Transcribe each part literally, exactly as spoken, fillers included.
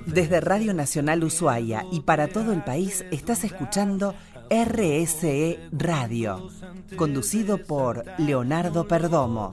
Desde Radio Nacional Ushuaia y para todo el país estás escuchando R S E Radio, conducido por Leonardo Perdomo.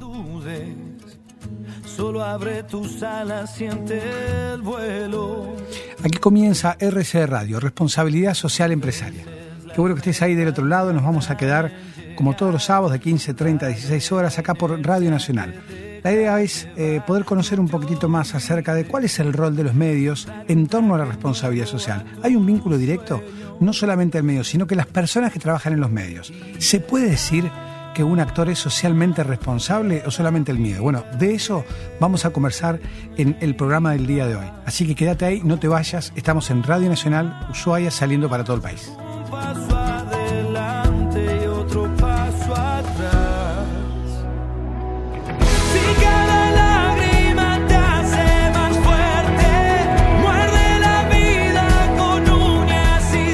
Solo abre tus alas, siente el vuelo. Aquí comienza R S E Radio, Responsabilidad Social Empresaria. Qué bueno que estés ahí del otro lado. Nos vamos a quedar como todos los sábados de quince treinta a dieciséis horas acá por Radio Nacional. La idea es eh, poder conocer un poquitito más acerca de cuál es el rol de los medios en torno a la responsabilidad social. Hay un vínculo directo, no solamente al medio, sino que las personas que trabajan en los medios. ¿Se puede decir que un actor es socialmente responsable o solamente el miedo? Bueno, de eso vamos a conversar en el programa del día de hoy. Así que quédate ahí, no te vayas. Estamos en Radio Nacional Ushuaia, saliendo para todo el país. Un paso adelante y otro paso atrás. Si cada lágrima te hace más fuerte, muerde la vida con uñas y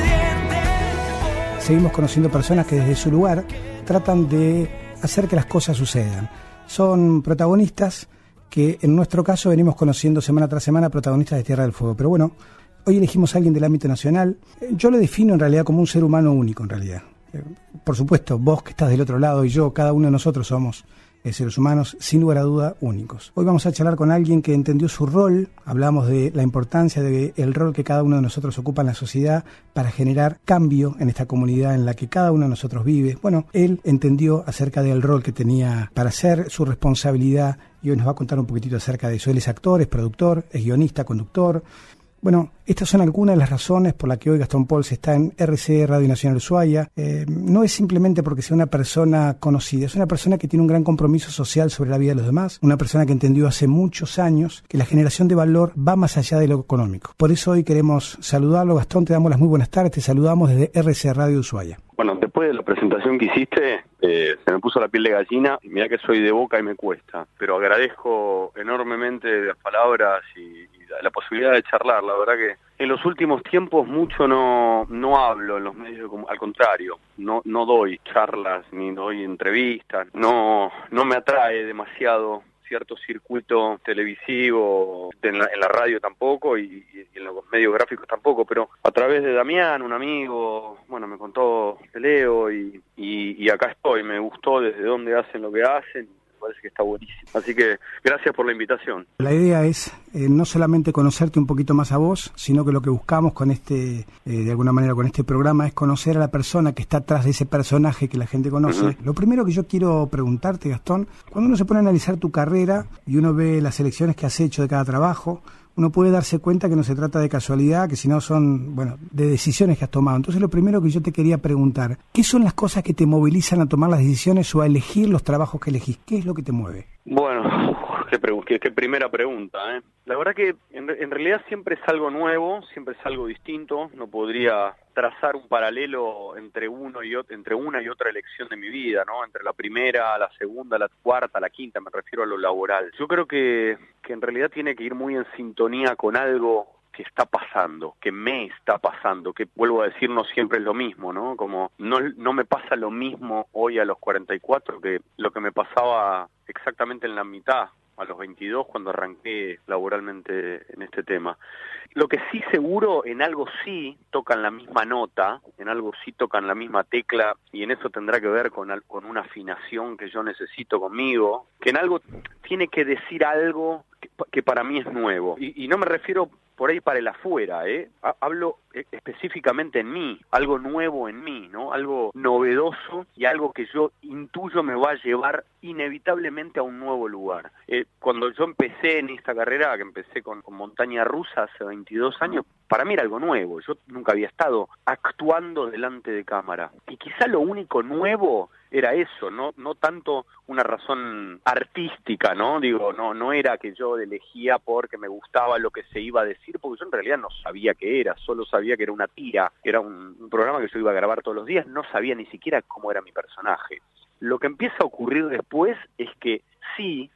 dientes. Seguimos conociendo personas que desde su lugar tratan de hacer que las cosas sucedan. Son protagonistas que en nuestro caso venimos conociendo semana tras semana, protagonistas de Tierra del Fuego. Pero bueno, hoy elegimos a alguien del ámbito nacional. Yo lo defino en realidad como un ser humano único en realidad. Por supuesto, vos que estás del otro lado y yo, cada uno de nosotros somos eh, seres humanos, sin lugar a duda, únicos. Hoy vamos a charlar con alguien que entendió su rol. Hablamos de la importancia del rol que cada uno de nosotros ocupa en la sociedad para generar cambio en esta comunidad en la que cada uno de nosotros vive. Bueno, él entendió acerca del rol que tenía para hacer, su responsabilidad, y hoy nos va a contar un poquitito acerca de eso. Él es actor, es productor, es guionista, conductor. Bueno, estas son algunas de las razones por las que hoy Gastón Pols está en R C E Radio Nacional Ushuaia. Eh, no es simplemente porque sea una persona conocida, es una persona que tiene un gran compromiso social sobre la vida de los demás, una persona que entendió hace muchos años que la generación de valor va más allá de lo económico. Por eso hoy queremos saludarlo. Gastón, te damos las muy buenas tardes, te saludamos desde R C E Radio Ushuaia. Bueno, después de la presentación que hiciste, eh, se me puso la piel de gallina. Mirá que soy de Boca y me cuesta, pero agradezco enormemente las palabras y, y la, la posibilidad de charlar. La verdad que en los últimos tiempos mucho no no hablo en los medios, al contrario, no no doy charlas ni doy entrevistas, no no me atrae demasiado cierto circuito televisivo, en la, en la radio tampoco y, y en los medios gráficos tampoco, pero a través de Damián, un amigo, bueno, me contó de Leo y, y, y acá estoy, me gustó desde dónde hacen lo que hacen. Parece que está buenísimo. Así que gracias por la invitación. La idea es eh, no solamente conocerte un poquito más a vos, sino que lo que buscamos con este, eh, de alguna manera con este programa, es conocer a la persona que está atrás de ese personaje que la gente conoce. Uh-huh. Lo primero que yo quiero preguntarte, Gastón, cuando uno se pone a analizar tu carrera y uno ve las elecciones que has hecho de cada trabajo, uno puede darse cuenta que no se trata de casualidad, que si no son, bueno, de decisiones que has tomado. Entonces lo primero que yo te quería preguntar, ¿qué son las cosas que te movilizan a tomar las decisiones o a elegir los trabajos que elegís? ¿Qué es lo que te mueve? Bueno, qué, pregu- qué, qué primera pregunta, ¿eh? La verdad que en, en realidad siempre es algo nuevo, siempre es algo distinto. No podría trazar un paralelo entre uno y otro, entre una y otra elección de mi vida, ¿no? Entre la primera, la segunda, la cuarta, la quinta, me refiero a lo laboral. Yo creo que, que en realidad tiene que ir muy en sintonía con algo que está pasando, que me está pasando, que vuelvo a decir, no siempre es lo mismo, ¿no? Como no, no me pasa lo mismo hoy a los cuarenta y cuatro que lo que me pasaba exactamente en la mitad, a los veintidós, cuando arranqué laboralmente en este tema. Lo que sí seguro, en algo sí tocan la misma nota, en algo sí tocan la misma tecla, y en eso tendrá que ver con, con una afinación que yo necesito conmigo, que en algo tiene que decir algo que, que para mí es nuevo. Y, y no me refiero por ahí para el afuera, ¿eh? Hablo específicamente en mí, algo nuevo en mí, ¿no? Algo novedoso y algo que yo intuyo me va a llevar inevitablemente a un nuevo lugar. Eh, cuando yo empecé en esta carrera, que empecé con, con montaña rusa hace veintidós años, para mí era algo nuevo. Yo nunca había estado actuando delante de cámara. Y quizá lo único nuevo era eso, no no tanto una razón artística, ¿no? Digo, no no era que yo elegía porque me gustaba lo que se iba a decir, porque yo en realidad no sabía qué era, solo sabía que era una tira, que era un, un programa que yo iba a grabar todos los días, no sabía ni siquiera cómo era mi personaje. Lo que empieza a ocurrir después es que sí,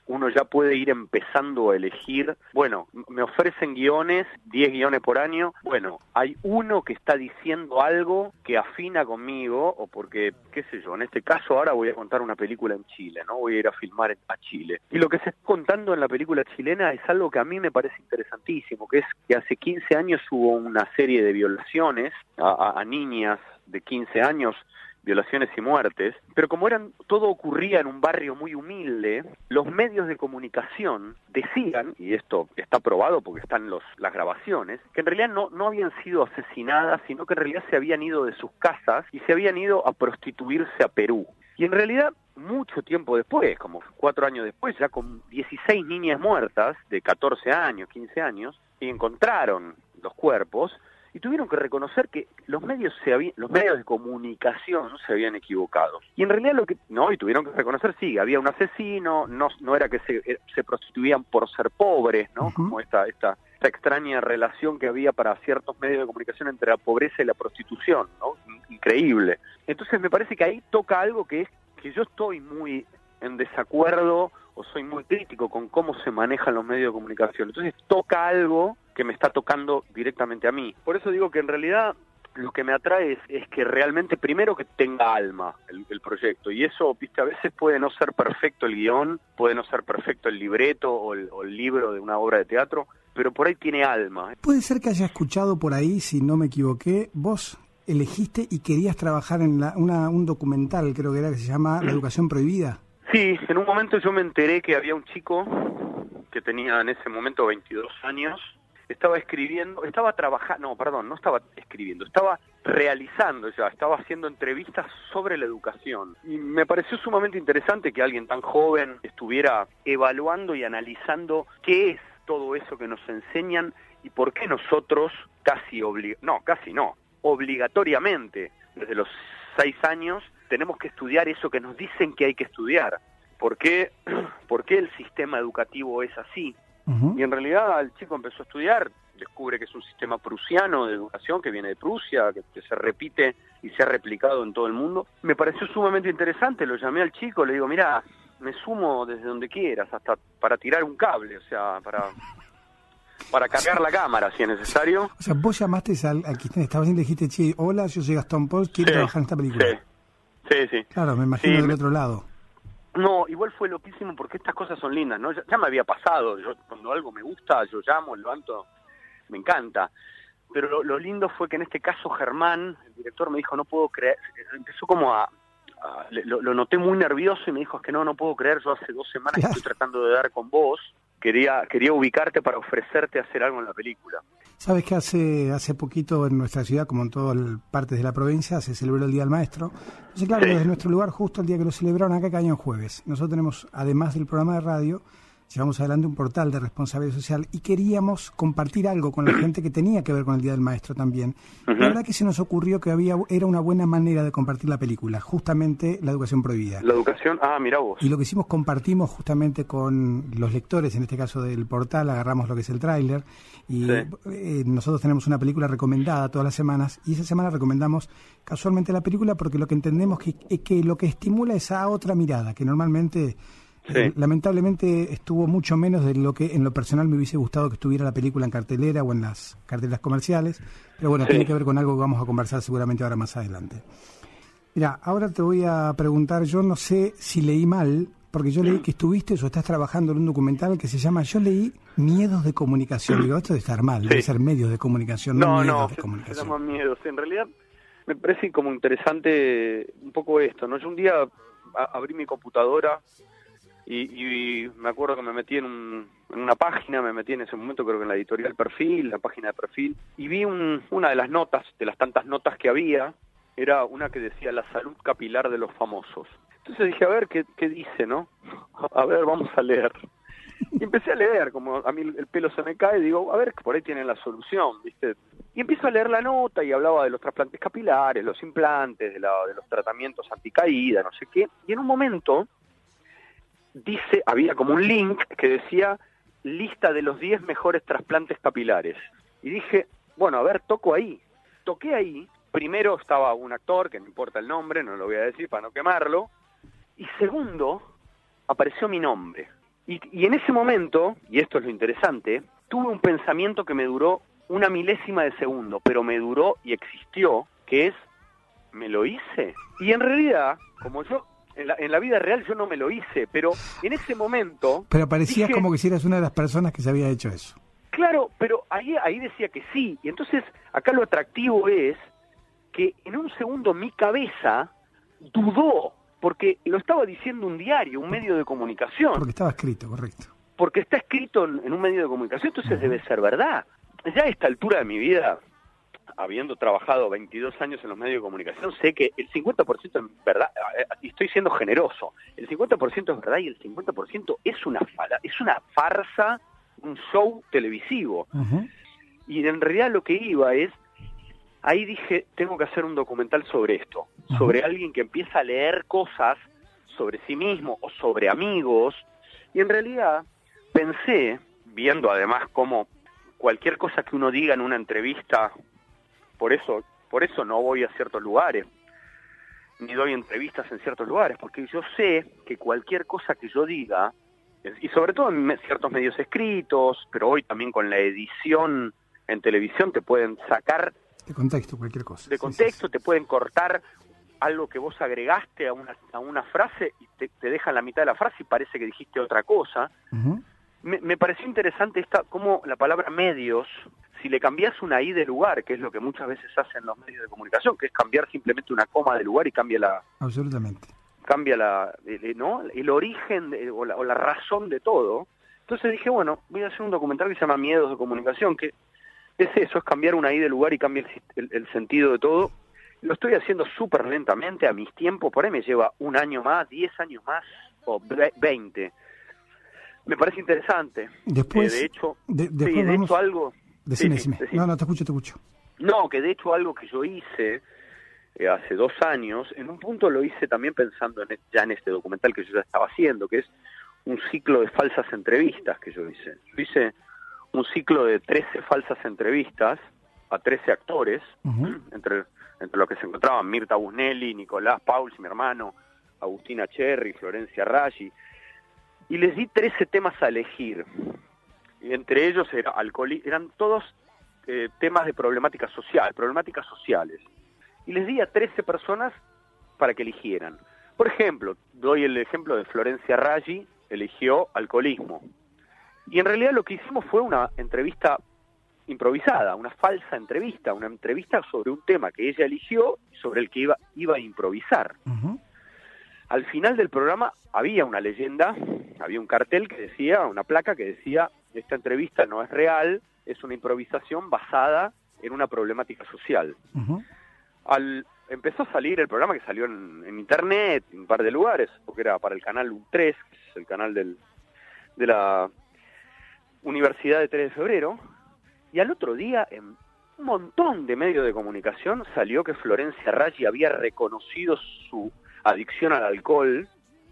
uno ya puede ir empezando a elegir, bueno, me ofrecen guiones, diez guiones por año, bueno, hay uno que está diciendo algo que afina conmigo, o porque, qué sé yo, en este caso ahora voy a contar una película en Chile, ¿no? Voy a ir a filmar a Chile. Y lo que se está contando en la película chilena es algo que a mí me parece interesantísimo, que es que hace quince años hubo una serie de violaciones a, a, a niñas de quince años, violaciones y muertes, pero como eran todo ocurría en un barrio muy humilde, los medios de comunicación decían, y esto está probado porque están los, las grabaciones, que en realidad no, no habían sido asesinadas, sino que en realidad se habían ido de sus casas y se habían ido a prostituirse a Perú. Y en realidad, mucho tiempo después, como cuatro años después, ya con dieciséis niñas muertas de catorce años, quince años, y encontraron los cuerpos, y tuvieron que reconocer que los medios se habían, los medios de comunicación se habían equivocado. Y en realidad lo que no, y tuvieron que reconocer, sí, había un asesino, no no era que se, se prostituían por ser pobres, ¿no? Uh-huh. Como esta esta esta extraña relación que había para ciertos medios de comunicación entre la pobreza y la prostitución, ¿no? Increíble. Entonces me parece que ahí toca algo que es que yo estoy muy en desacuerdo o soy muy crítico con cómo se manejan los medios de comunicación. Entonces toca algo que me está tocando directamente a mí. Por eso digo que en realidad lo que me atrae es, es que realmente primero que tenga alma el, el proyecto, y eso, viste, a veces puede no ser perfecto el guión, puede no ser perfecto el libreto o el, o el libro de una obra de teatro, pero por ahí tiene alma. Puede ser que haya escuchado por ahí, si no me equivoqué, vos elegiste y querías trabajar en la, una, un documental, creo que era, que se llama La Educación Prohibida. Sí, en un momento yo me enteré que había un chico que tenía en ese momento veintidós años, estaba escribiendo, estaba trabajando, no, perdón, no estaba escribiendo, estaba realizando ya, estaba haciendo entrevistas sobre la educación. Y me pareció sumamente interesante que alguien tan joven estuviera evaluando y analizando qué es todo eso que nos enseñan y por qué nosotros casi oblig- no, casi no, obligatoriamente, desde los seis años, tenemos que estudiar eso que nos dicen que hay que estudiar. ¿Por qué, por qué el sistema educativo es así? Uh-huh. Y en realidad el chico empezó a estudiar, descubre que es un sistema prusiano de educación que viene de Prusia, que, que se repite y se ha replicado en todo el mundo. Me pareció sumamente interesante, lo llamé al chico, le digo, mira, me sumo desde donde quieras, hasta para tirar un cable, o sea, para... para cargar la cámara, si es necesario. O sea, vos llamaste al, a quien estabas y le dijiste, che, hola, yo soy Gastón Pauls, quiero sí, trabajar en esta película. Sí, sí, sí. Claro, me imagino sí, del me... otro lado. No, igual fue loquísimo porque estas cosas son lindas, ¿no? Ya, ya me había pasado, yo cuando algo me gusta, yo llamo, levanto, me encanta. Pero lo, lo lindo fue que en este caso Germán, el director, me dijo, no puedo creer, empezó como a... a lo, lo noté muy nervioso y me dijo, es que no, no puedo creer, yo hace dos semanas claro. que estoy tratando de dar con vos. Quería quería ubicarte para ofrecerte hacer algo en la película. Sabes que hace hace poquito en nuestra ciudad, como en todas partes de la provincia, se celebró el Día del Maestro. Entonces, claro, sí. Desde nuestro lugar, justo el día que lo celebraron, acá caía en jueves. Nosotros tenemos, además del programa de radio, llevamos adelante un portal de responsabilidad social y queríamos compartir algo con la gente que tenía que ver con el Día del Maestro también. Uh-huh. La verdad que se nos ocurrió que había era una buena manera de compartir la película, justamente La Educación Prohibida. La educación, ah, mirá vos. Y lo que hicimos, compartimos justamente con los lectores, en este caso del portal, agarramos lo que es el tráiler y sí. eh, nosotros tenemos una película recomendada todas las semanas y esa semana recomendamos casualmente la película porque lo que entendemos que, es que lo que estimula esa otra mirada, que normalmente... Sí. Eh, lamentablemente estuvo mucho menos de lo que en lo personal me hubiese gustado que estuviera la película en cartelera o en las cartelas comerciales, pero bueno, sí. Tiene que ver con algo que vamos a conversar seguramente ahora más adelante. Mira, ahora te voy a preguntar, yo no sé si leí mal, porque yo leí que estuviste o estás trabajando en un documental que se llama, yo leí Miedos de Comunicación, digo, esto debe estar mal, sí. Debe ser medios de comunicación, no, no miedos no, de se, comunicación. se llaman miedos, en realidad me parece como interesante un poco esto, ¿no? Yo un día a, abrí mi computadora Y, y me acuerdo que me metí en, un, en una página, me metí en ese momento creo que en la editorial Perfil, la página de Perfil, y vi un, una de las notas, de las tantas notas que había, era una que decía la salud capilar de los famosos. Entonces dije, a ver, ¿qué, qué dice, no? A ver, vamos a leer. Y empecé a leer, como a mí el pelo se me cae, digo, a ver, por ahí tienen la solución, ¿viste? Y empiezo a leer la nota y hablaba de los trasplantes capilares, los implantes, de, la, de los tratamientos anticaída, no sé qué, y en un momento... dice, había como un link que decía lista de los diez mejores trasplantes capilares. Y dije, bueno, a ver, toco ahí. Toqué ahí, primero estaba un actor, que no importa el nombre, no lo voy a decir para no quemarlo, y segundo, apareció mi nombre. Y, y en ese momento, y esto es lo interesante, tuve un pensamiento que me duró una milésima de segundo, pero me duró y existió, que es, ¿me lo hice? Y en realidad, como yo, en la, en la vida real yo no me lo hice, pero en ese momento... Pero parecías dije, como que si eras una de las personas que se había hecho eso. Claro, pero ahí, ahí decía que sí. Y entonces, acá lo atractivo es que en un segundo mi cabeza dudó, porque lo estaba diciendo un diario, un medio de comunicación. Porque estaba escrito, correcto. Porque está escrito en, en un medio de comunicación, entonces uh-huh. debe ser verdad. Ya a esta altura de mi vida, habiendo trabajado veintidós años en los medios de comunicación, sé que el cincuenta por ciento es verdad, y estoy siendo generoso, el cincuenta por ciento es verdad y el cincuenta por ciento es una fala, es una farsa, un show televisivo. Uh-huh. Y en realidad lo que iba es, ahí dije, tengo que hacer un documental sobre esto, uh-huh. sobre alguien que empieza a leer cosas sobre sí mismo o sobre amigos, y en realidad pensé, viendo además cómo cualquier cosa que uno diga en una entrevista, por eso, por eso no voy a ciertos lugares, ni doy entrevistas en ciertos lugares, porque yo sé que cualquier cosa que yo diga, y sobre todo en ciertos medios escritos, pero hoy también con la edición en televisión te pueden sacar de contexto cualquier cosa. De contexto, sí, sí, sí. Te pueden cortar algo que vos agregaste a una, a una frase y te, te dejan la mitad de la frase y parece que dijiste otra cosa. Uh-huh. Me, me pareció interesante esta, cómo la palabra medios, si le cambias una I de lugar, que es lo que muchas veces hacen los medios de comunicación, que es cambiar simplemente una coma de lugar y cambia la... Absolutamente. Cambia la, el, ¿no? el origen de, o, la, o la razón de todo. Entonces dije, bueno, voy a hacer un documental que se llama Miedos de Comunicación, que es eso, es cambiar una I de lugar y cambia el, el, el sentido de todo. Lo estoy haciendo súper lentamente a mis tiempos, por ahí me lleva un año más, diez años más, o veinte. Me parece interesante. Después, eh, de hecho, de, después sí, de vamos... hecho algo... Decime, sí, decime. Sí, no, no, te escucho, te escucho. No, que de hecho algo que yo hice eh, hace dos años, en un punto lo hice también pensando en, ya en este documental que yo ya estaba haciendo, que es un ciclo de falsas entrevistas que yo hice. Yo hice un ciclo de trece falsas entrevistas a trece actores, uh-huh. entre, entre los que se encontraban Mirta Busnelli, Nicolás Pauls, mi hermano, Agustina Cherry, Florencia Raggi, y les di trece temas a elegir. Y entre ellos era alcohol, eran todos eh, temas de problemática social, problemáticas sociales. Y les di a trece personas para que eligieran. Por ejemplo, doy el ejemplo de Florencia Raggi, eligió alcoholismo. Y en realidad lo que hicimos fue una entrevista improvisada, una falsa entrevista, una entrevista sobre un tema que ella eligió y sobre el que iba, iba a improvisar. Uh-huh. Al final del programa había una leyenda, había un cartel que decía, una placa que decía, esta entrevista no es real, es una improvisación basada en una problemática social. Uh-huh. Al, empezó a salir el programa, que salió en, en internet, en un par de lugares, porque era para el canal tres, que es el canal del, de la Universidad de tres de febrero, y al otro día, en un montón de medios de comunicación, salió que Florencia Raggi había reconocido su adicción al alcohol.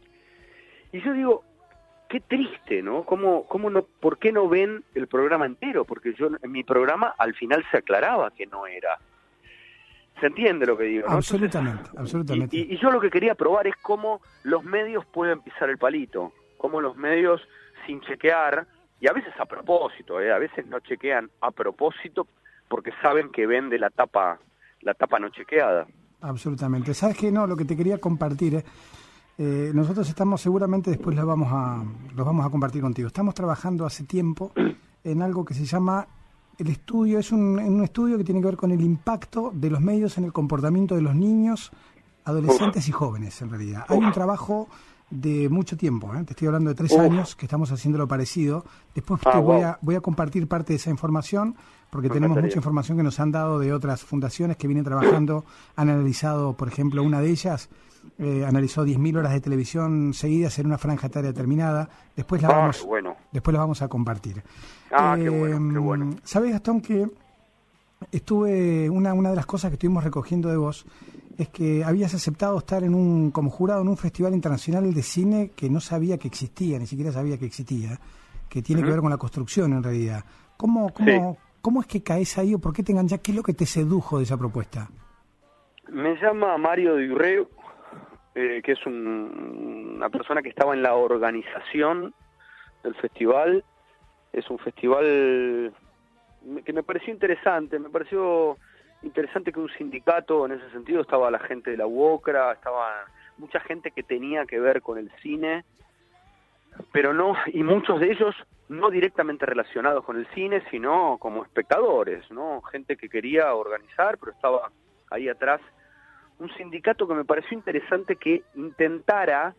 Y yo digo, qué triste, ¿no? ¿Cómo, cómo no, ¿Por qué no ven el programa entero? Porque yo en mi programa al final se aclaraba que no era. ¿Se entiende lo que digo, no? Absolutamente, Entonces, absolutamente. Y, y, y yo lo que quería probar es cómo los medios pueden pisar el palito, cómo los medios sin chequear, y a veces a propósito, ¿eh? A veces no chequean a propósito porque saben que vende la tapa, la tapa no chequeada. Absolutamente. ¿Sabes qué? No, lo que te quería compartir es, eh, nosotros estamos, seguramente después los vamos a, los vamos a compartir contigo. Estamos trabajando hace tiempo en algo que se llama el estudio, es un, un estudio que tiene que ver con el impacto de los medios en el comportamiento de los niños, adolescentes Uf. y jóvenes, en realidad. Hay Uf. un trabajo de mucho tiempo, ¿eh? Te estoy hablando de tres Uf. años que estamos haciendo lo parecido. Después ah, te voy, wow. a, voy a compartir parte de esa información, porque Me tenemos mucha información que nos han dado de otras fundaciones que vienen trabajando. Han analizado, por ejemplo, una de ellas, eh, analizó diez mil horas de televisión seguidas en una franja etaria determinada. Después la ah, vamos, bueno. después la vamos a compartir. Ah, eh, qué bueno, qué bueno. ¿Sabes, Gastón, que estuve, una, una de las cosas que estuvimos recogiendo de vos es que habías aceptado estar en un como jurado en un festival internacional de cine que no sabía que existía, ni siquiera sabía que existía, que tiene uh-huh. que ver con la construcción en realidad? ¿Cómo, cómo, sí. ¿Cómo es que caes ahí o por qué te enganchás? ¿Qué es lo que te sedujo de esa propuesta? Me llama Mario Durreu, eh, que es un, una persona que estaba en la organización del festival. Es un festival que me pareció interesante, me pareció interesante que un sindicato, en ese sentido, estaba la gente de la U O C R A, estaba mucha gente que tenía que ver con el cine, pero no, y muchos de ellos no directamente relacionados con el cine, sino como espectadores, ¿no? Gente que quería organizar, pero estaba ahí atrás un sindicato que me pareció interesante que intentara,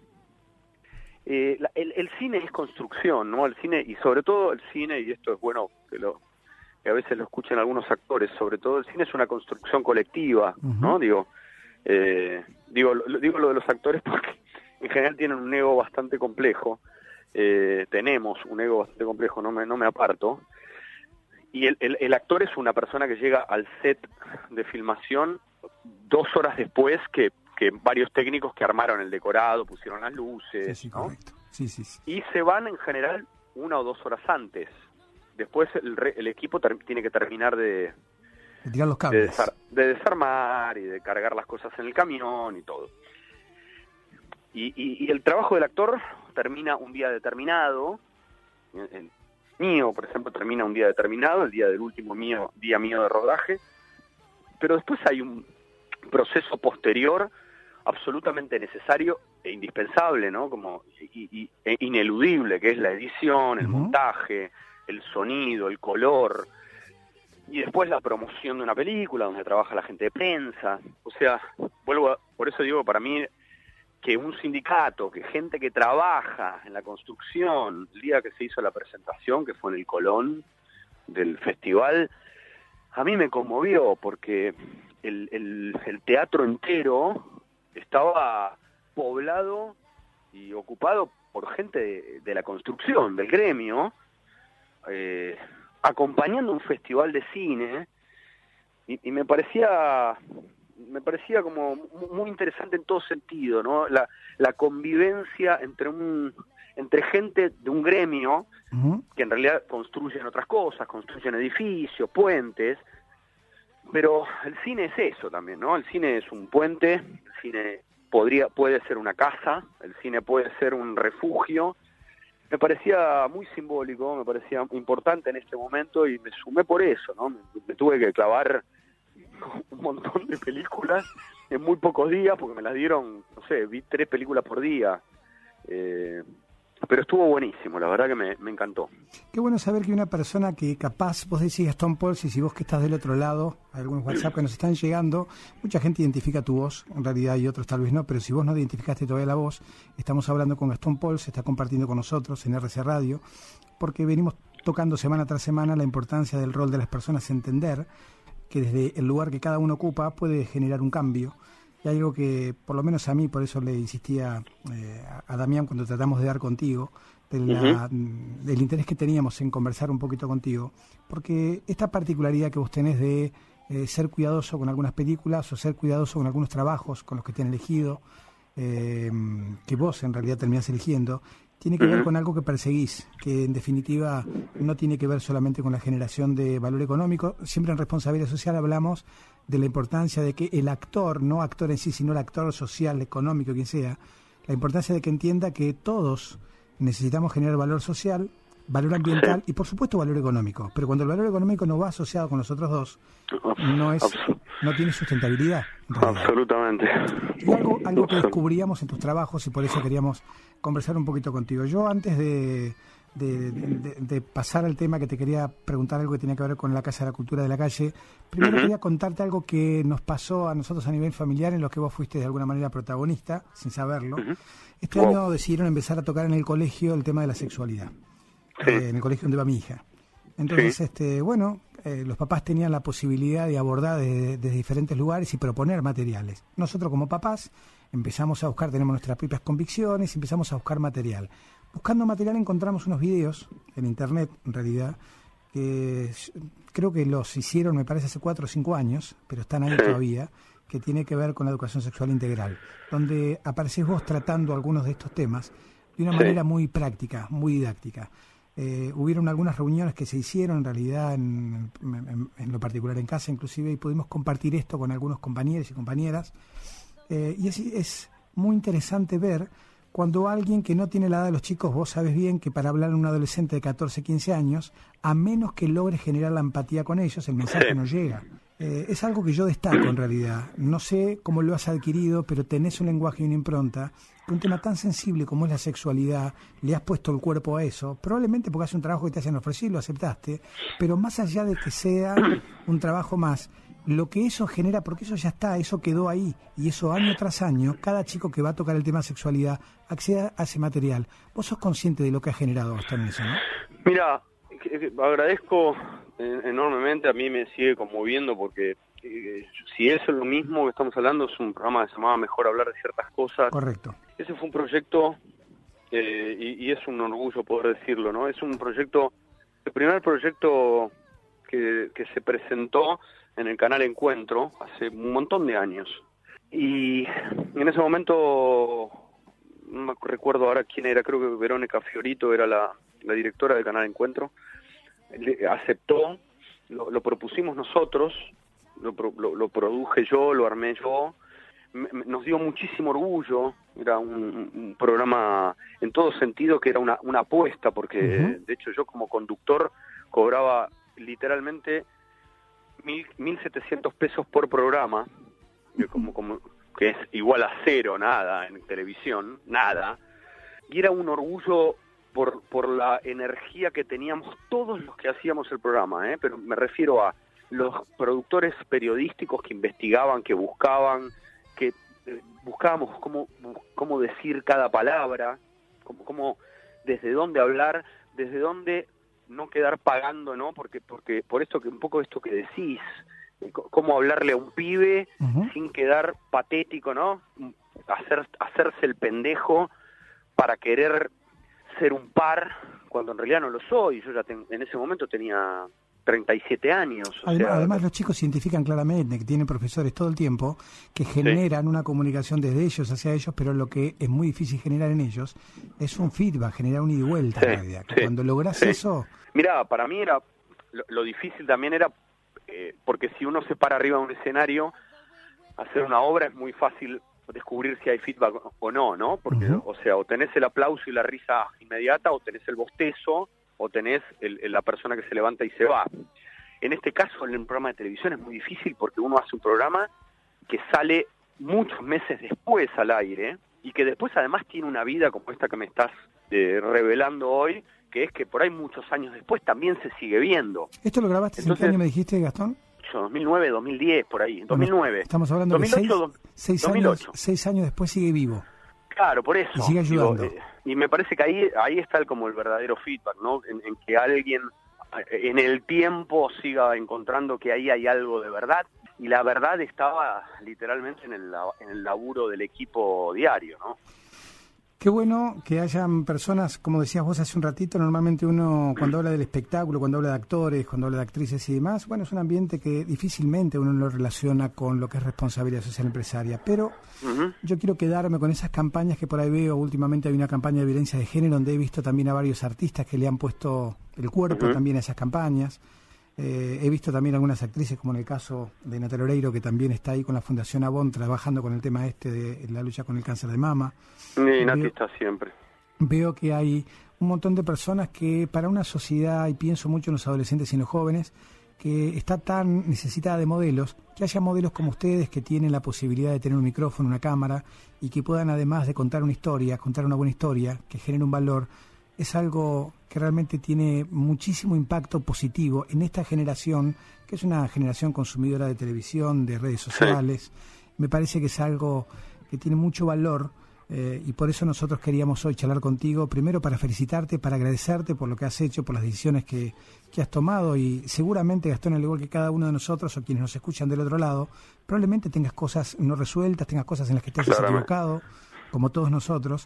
eh, la, el, el cine es construcción, ¿no? El cine, y sobre todo el cine, y esto es bueno que, lo, que a veces lo escuchan algunos actores, sobre todo el cine es una construcción colectiva, uh-huh. ¿no? Digo, eh, digo, lo, digo lo de los actores porque en general tienen un ego bastante complejo, eh, tenemos un ego bastante complejo, no me, no me aparto, y el, el, el actor es una persona que llega al set de filmación dos horas después que, que varios técnicos que armaron el decorado, pusieron las luces, sí, sí, ¿no? Correcto. Sí, sí, sí. Y se van en general una o dos horas antes. Después el, re, el equipo ter, tiene que terminar de, de tirar los cables, de, desar, de desarmar y de cargar las cosas en el camión y todo. Y, y, y el trabajo del actor termina un día determinado. El mío, por ejemplo, termina un día determinado, el día del último mío, día mío de rodaje. Pero después hay un proceso posterior absolutamente necesario e indispensable, ¿no? Como y, y, e ineludible, que es la edición, el uh-huh. montaje, el sonido, el color, y después la promoción de una película donde trabaja la gente de prensa. O sea, vuelvo a, por eso digo, para mí que un sindicato, que gente que trabaja en la construcción, el día que se hizo la presentación, que fue en el Colón del festival, a mí me conmovió porque el, el, el teatro entero estaba poblado y ocupado por gente de, de la construcción, del gremio, eh, acompañando un festival de cine, y, y me parecía me parecía como muy interesante en todo sentido, ¿no? La, la convivencia entre un entre gente de un gremio uh-huh. que en realidad construyen otras cosas, construyen edificios, puentes, pero el cine es eso también, ¿no? El cine es un puente, el cine podría puede ser una casa, el cine puede ser un refugio. Me parecía muy simbólico, me parecía importante en este momento y me sumé por eso, ¿no? Me, me tuve que clavar un montón de películas en muy pocos días porque me las dieron, no sé, vi tres películas por día. Eh, pero estuvo buenísimo, la verdad que me, me encantó. Qué bueno saber que una persona que capaz, vos decís Gastón Pauls, y si vos que estás del otro lado, hay algunos WhatsApp que nos están llegando, mucha gente identifica tu voz, en realidad, y otros tal vez no, pero si vos no identificaste todavía la voz, estamos hablando con Gastón Pauls, se está compartiendo con nosotros en R C Radio, porque venimos tocando semana tras semana la importancia del rol de las personas, entender que desde el lugar que cada uno ocupa puede generar un cambio. Y algo que, por lo menos a mí, por eso le insistía eh, a Damián cuando tratamos de dar contigo, de la, uh-huh. del interés que teníamos en conversar un poquito contigo, porque esta particularidad que vos tenés de eh, ser cuidadoso con algunas películas o ser cuidadoso con algunos trabajos con los que te han elegido, eh, que vos en realidad terminás eligiendo, tiene que uh-huh. ver con algo que perseguís, que en definitiva no tiene que ver solamente con la generación de valor económico. Siempre en responsabilidad social hablamos de la importancia de que el actor, no actor en sí, sino el actor social, económico, quien sea, la importancia de que entienda que todos necesitamos generar valor social, valor ambiental y por supuesto valor económico. Pero cuando el valor económico no va asociado con los otros dos, no es no tiene sustentabilidad. Absolutamente. Y algo, algo que descubríamos en tus trabajos y por eso queríamos conversar un poquito contigo. Yo antes de, de, de, de pasar al tema que te quería preguntar algo que tenía que ver con la Casa de la Cultura de la Calle, primero uh-huh. quería contarte algo que nos pasó a nosotros a nivel familiar en lo que vos fuiste de alguna manera protagonista, sin saberlo. Uh-huh. Este wow. año decidieron empezar a tocar en el colegio el tema de la sexualidad, sí. eh, en el colegio donde va mi hija. Entonces, sí. este, bueno, eh, los papás tenían la posibilidad de abordar desde, desde diferentes lugares y proponer materiales. Nosotros como papás empezamos a buscar, tenemos nuestras propias convicciones, empezamos a buscar material. Buscando material encontramos unos videos en internet, en realidad, que creo que los hicieron, me parece, hace cuatro o cinco años, pero están ahí sí. todavía, que tiene que ver con la educación sexual integral, donde aparecés vos tratando algunos de estos temas de una sí. manera muy práctica, muy didáctica. Eh, hubieron algunas reuniones que se hicieron en realidad en, en, en lo particular en casa inclusive y pudimos compartir esto con algunos compañeros y compañeras eh, y es, es muy interesante ver cuando alguien que no tiene la edad de los chicos, vos sabés bien que para hablar a un adolescente de catorce, quince años, a menos que logres generar la empatía con ellos, el mensaje Sí. no llega. Eh, es algo que yo destaco en realidad. No sé cómo lo has adquirido, pero tenés un lenguaje y una impronta. Que un tema tan sensible como es la sexualidad, le has puesto el cuerpo a eso, probablemente porque es un trabajo que te hacen ofrecer y lo aceptaste, pero más allá de que sea un trabajo más, lo que eso genera, porque eso ya está, eso quedó ahí, y eso año tras año, cada chico que va a tocar el tema sexualidad accede a ese material. Vos sos consciente de lo que ha generado Gastón en eso, ¿no? Mira, que- que agradezco eh, enormemente, a mí me sigue conmoviendo porque eh, si eso es lo mismo que estamos hablando, es un programa que se llamaba Mejor Hablar de Ciertas Cosas. Correcto. Ese fue un proyecto, eh, y, y es un orgullo poder decirlo, ¿no? Es un proyecto, el primer proyecto que, que se presentó en el canal Encuentro hace un montón de años. Y en ese momento, no me recuerdo ahora quién era, creo que Verónica Fiorito era la, la directora del canal Encuentro, le, aceptó, lo, lo propusimos nosotros, lo, pro- lo, lo produje yo, lo armé yo, me- me- nos dio muchísimo orgullo, era un, un programa en todo sentido que era una, una apuesta, porque Ujú. de hecho yo como conductor cobraba literalmente mil, mil setecientos pesos por programa, que como, como, que es igual a cero, nada, en televisión, nada, y era un orgullo por, por la energía que teníamos todos los que hacíamos el programa, ¿eh? Pero me refiero a los productores periodísticos que investigaban, que buscaban, que eh, buscábamos cómo, cómo decir cada palabra, cómo, cómo, desde dónde hablar, desde dónde no quedar pagando, ¿no? Porque, porque por esto que un poco esto que decís, eh, c- cómo hablarle a un pibe Ujú. sin quedar patético, ¿no? Hacer, hacerse el pendejo para querer ser un par, cuando en realidad no lo soy. Yo ya ten- en ese momento tenía treinta y siete años. O Además, sea, además los chicos identifican claramente que tienen profesores todo el tiempo que generan una comunicación desde ellos hacia ellos, pero lo que es muy difícil generar en ellos es un feedback, generar un ida y vuelta Sí, en realidad. sí, Cuando lográs sí. eso, Mira, para mí era lo, lo difícil también era eh, porque si uno se para arriba de un escenario, hacer una obra es muy fácil descubrir si hay feedback o no, ¿no? Porque, Ujú. o sea, o tenés el aplauso y la risa inmediata, o tenés el bostezo, o tenés el, el- la persona que se levanta y se va. En este caso, en un programa de televisión es muy difícil porque uno hace un programa que sale muchos meses después al aire y que después además tiene una vida como esta que me estás eh, revelando hoy, que es que por ahí muchos años después también se sigue viendo. ¿esto lo grabaste en qué Entonces- año me dijiste, Gastón? Yo, dos mil nueve, dos mil diez, por ahí, dos mil nueve. Bueno, estamos hablando de dos mil ocho, seis, seis, dos mil años, ocho. seis años después sigue vivo. Claro, por eso. Y sigue Digo, ayudando. eh, y me parece que ahí ahí está el, como el verdadero feedback, ¿no? En, en que alguien eh, en el tiempo siga encontrando que ahí hay algo de verdad. Y la verdad estaba literalmente en el, la- en el laburo del equipo diario, ¿no? Qué bueno que hayan personas, como decías vos hace un ratito, normalmente uno cuando habla del espectáculo, cuando habla de actores, cuando habla de actrices y demás, bueno, es un ambiente que difícilmente uno lo relaciona con lo que es responsabilidad social empresaria, pero Ujú. yo quiero quedarme con esas campañas que por ahí veo. Últimamente hay una campaña de violencia de género donde he visto también a varios artistas que le han puesto el cuerpo Ujú. también a esas campañas. Eh, he visto también algunas actrices, como en el caso de Natalia Oreiro, que también está ahí con la Fundación Avon trabajando con el tema este de la lucha con el cáncer de mama. Y Nati Veo- está siempre. Veo que hay un montón de personas que para una sociedad, y pienso mucho en los adolescentes y en los jóvenes, que está tan necesitada de modelos, que haya modelos como ustedes que tienen la posibilidad de tener un micrófono, una cámara, y que puedan, además de contar una historia, contar una buena historia, que genere un valor, es algo que realmente tiene muchísimo impacto positivo en esta generación, que es una generación consumidora de televisión, de redes sociales. Me parece que es algo que tiene mucho valor. Eh, y por eso nosotros queríamos hoy charlar contigo, primero para felicitarte, para agradecerte por lo que has hecho, por las decisiones que, que has tomado, y seguramente, Gastón, al igual que cada uno de nosotros o quienes nos escuchan del otro lado, probablemente tengas cosas no resueltas, tengas cosas en las que te hayas Claramente. equivocado, como todos nosotros,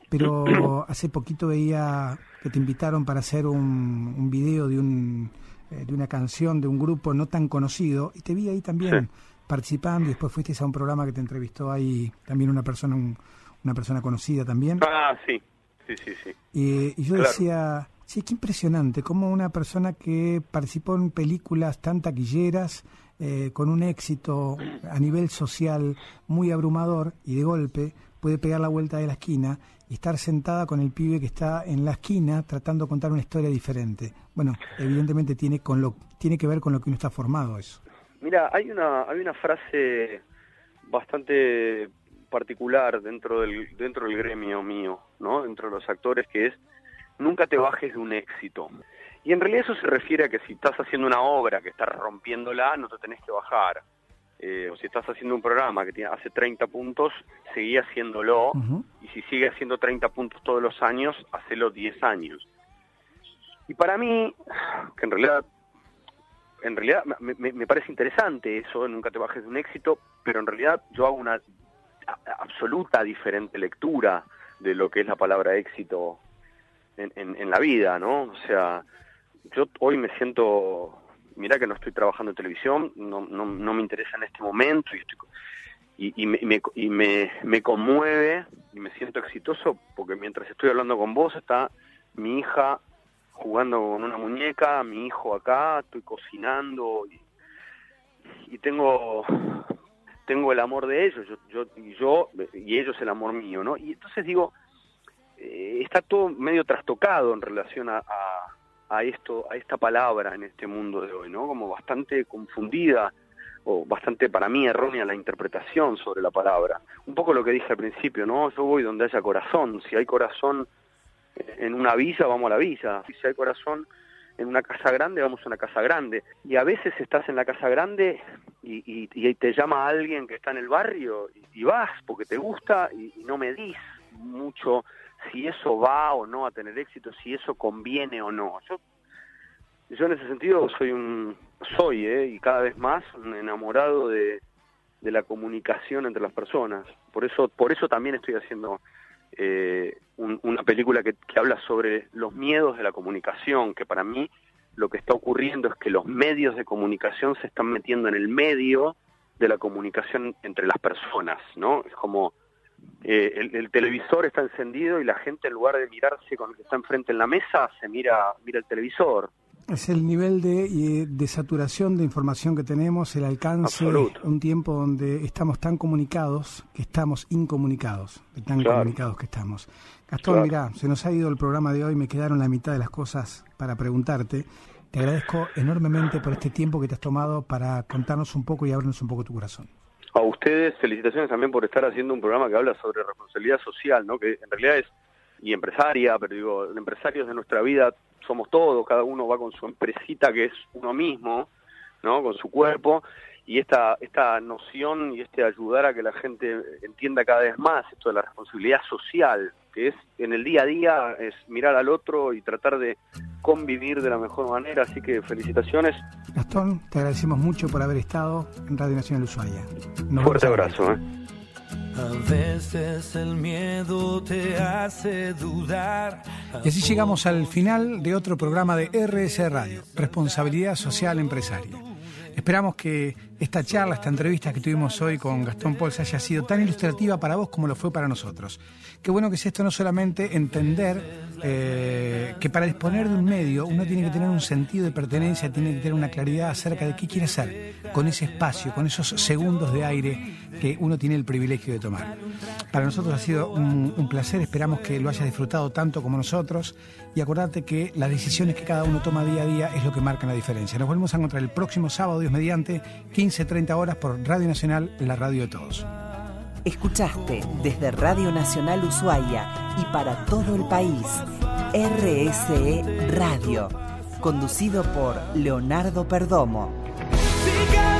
pero hace poquito veía que te invitaron para hacer un, un video de, un, eh, de una canción de un grupo no tan conocido, y te vi ahí también Sí. participando, y después fuiste a un programa que te entrevistó ahí también una persona, un, una persona conocida también. Ah, sí, sí, sí, sí. Y, y yo Claro. decía, sí, qué impresionante, cómo una persona que participó en películas tan taquilleras eh, con un éxito a nivel social muy abrumador y de golpe puede pegar la vuelta de la esquina y estar sentada con el pibe que está en la esquina tratando de contar una historia diferente. Bueno, evidentemente tiene con lo tiene que ver con lo que uno está formado eso. Mira, hay una hay una frase bastante particular dentro del dentro del gremio mío, ¿no? Dentro de los actores, que es: nunca te bajes de un éxito. Y en realidad eso se refiere a que si estás haciendo una obra que estás rompiéndola, no te tenés que bajar. Eh, o si estás haciendo un programa que tiene, hace treinta puntos, seguí haciéndolo. Uh-huh. Y si sigue haciendo treinta puntos todos los años, hacelo diez años. Y para mí, que en realidad en realidad me, me, me parece interesante eso, nunca te bajes de un éxito, pero en realidad yo hago una a, absoluta diferente lectura de lo que es la palabra éxito en, en, en la vida, ¿no? O sea, yo hoy me siento, mirá que no estoy trabajando en televisión, no, no, no me interesa en este momento, y, estoy, y, y, me, y, me, y me, me conmueve y me siento exitoso porque mientras estoy hablando con vos está mi hija jugando con una muñeca, mi hijo acá, estoy cocinando y, y tengo tengo el amor de ellos, yo, yo, y yo y ellos el amor mío, ¿no? Y entonces digo, eh, está todo medio trastocado en relación a, a, a esto, a esta palabra en este mundo de hoy, ¿no? Como bastante confundida o bastante, para mí, errónea la interpretación sobre la palabra. Un poco lo que dije al principio, ¿no? Yo voy donde haya corazón. Si hay corazón en una villa, vamos a la villa. Si hay corazón en una casa grande, vamos a una casa grande. Y a veces estás en la casa grande y, y, y te llama alguien que está en el barrio y, y vas porque te gusta y, y no medís mucho si eso va o no a tener éxito, si eso conviene o no. Yo, yo en ese sentido soy un soy eh, y cada vez más un enamorado de, de la comunicación entre las personas. Por eso, por eso también estoy haciendo Eh, un, una película que, que habla sobre los miedos de la comunicación, que para mí lo que está ocurriendo es que los medios de comunicación se están metiendo en el medio de la comunicación entre las personas, ¿no? Es como eh, el, el televisor está encendido y la gente, en lugar de mirarse con el que está enfrente en la mesa, se mira, mira el televisor. Es el nivel de, de saturación de información que tenemos, el alcance, Absoluto. Un tiempo donde estamos tan comunicados que estamos incomunicados, de tan claro. comunicados que estamos. Gastón, claro. Mirá, se nos ha ido el programa de hoy, me quedaron la mitad de las cosas para preguntarte. Te agradezco enormemente por este tiempo que te has tomado para contarnos un poco y abrirnos un poco tu corazón. A ustedes, felicitaciones también por estar haciendo un programa que habla sobre responsabilidad social, ¿no? Que en realidad es, y empresaria, pero digo, empresarios de nuestra vida somos todos, cada uno va con su empresita que es uno mismo, ¿no? Con su cuerpo, y esta esta noción y este ayudar a que la gente entienda cada vez más esto de la responsabilidad social, que es en el día a día, es mirar al otro y tratar de convivir de la mejor manera, así que felicitaciones. Gastón, te agradecemos mucho por haber estado en Radio Nacional Ushuaia. Nos Fuerte abrazo, ¿eh? A veces el miedo te hace dudar. Y así llegamos al final de otro programa de R S Radio, Responsabilidad Social Empresaria. Esperamos que esta charla, esta entrevista que tuvimos hoy con Gastón Pols haya sido tan ilustrativa para vos como lo fue para nosotros. Qué bueno que es esto, no solamente entender eh, que para disponer de un medio uno tiene que tener un sentido de pertenencia, tiene que tener una claridad acerca de qué quiere hacer con ese espacio, con esos segundos de aire que uno tiene el privilegio de tomar. Para nosotros ha sido un, un placer, esperamos que lo hayas disfrutado tanto como nosotros y acordate que las decisiones que cada uno toma día a día es lo que marca la diferencia. Nos volvemos a encontrar el próximo sábado, Dios mediante, quince treinta horas por Radio Nacional, la radio de todos. Escuchaste desde Radio Nacional Ushuaia y para todo el país, R S E Radio, conducido por Leonardo Perdomo.